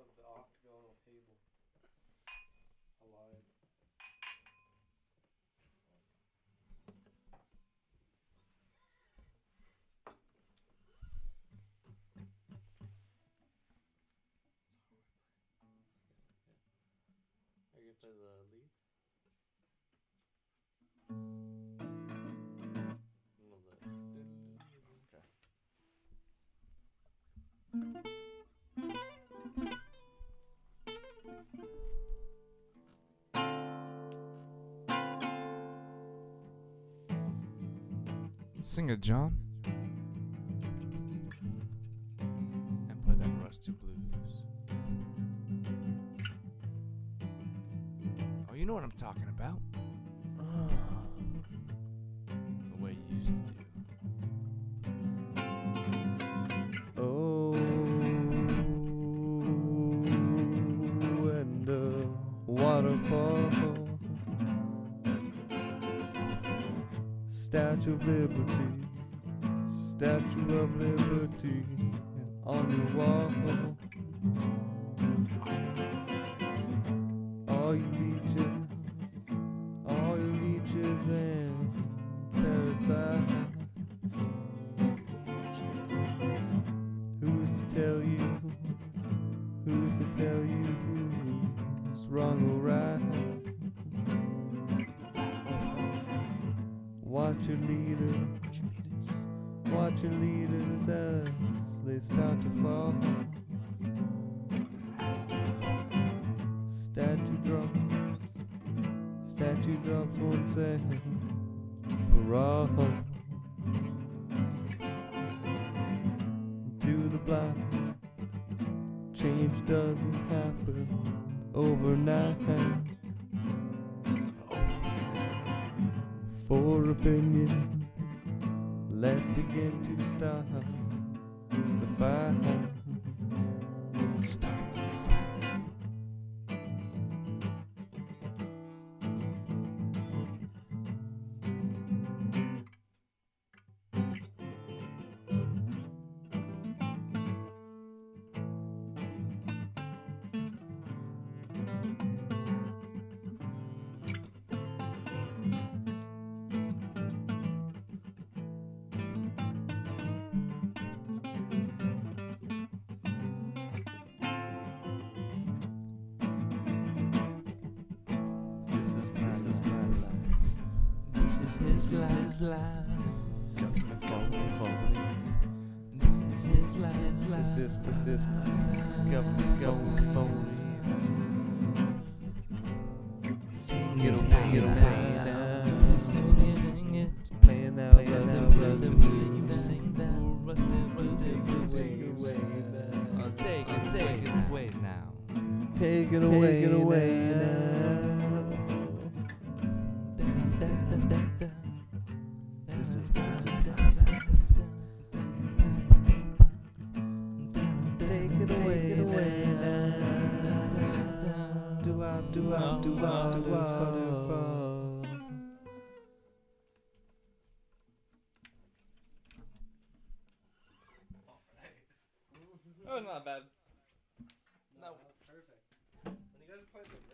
of the octagonal table. Alive. Are you gonna play the lead? No, okay. Sing it, John. And play that Rusty Blues. Oh, you know what I'm talking about. The way you used to do. Oh, and a waterfall, Statue of Liberty, Statue of Liberty on your wall. All you leeches and parasites. Who's to tell you who's wrong or right? Watch your leaders as they start to fall. Statue drops once and for all. To the block, change doesn't happen overnight. For opinion, let's begin to start the fight. Start the fight. His life. Government phones. This is his life. This is government phones. Sing Get it, away sing it now. Sing it. Playing out, Let them sing that. Rusty blues. Take it away now. Take it away now. This is Take it away now. Do I. That was not bad. No, that was perfect. When you guys are playing the